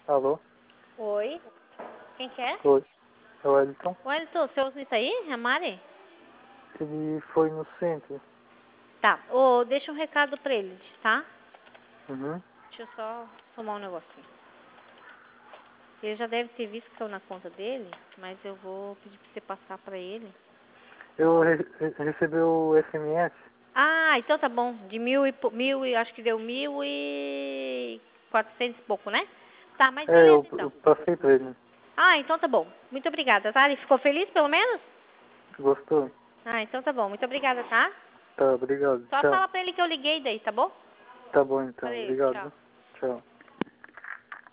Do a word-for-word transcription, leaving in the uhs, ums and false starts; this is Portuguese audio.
Alô? Oi. Quem que é? Oi. É o Wellington. Wellington, você usa isso aí? É a Mari? Ele foi no centro. Tá. Ô, deixa um recado pra ele, tá? Uhum. Deixa eu só somar um negocinho. Ele já deve ter visto que estão na conta dele, mas eu vou pedir pra você passar pra ele. Eu re re recebi o S M S. Ah, então tá bom. De mil e, po- mil e acho que deu mil e quatrocentos e pouco, né? Tá, mas É, beleza eu, eu então. passei pra ele. Ah, então tá bom. Muito obrigada, tá? Ele ficou feliz pelo menos? Gostou? Ah, então tá bom. Muito obrigada, tá? Tá, obrigado. Só Tchau. fala pra ele que eu liguei daí, tá bom? Tá bom então, Valeu, obrigado. tchau. Tchau.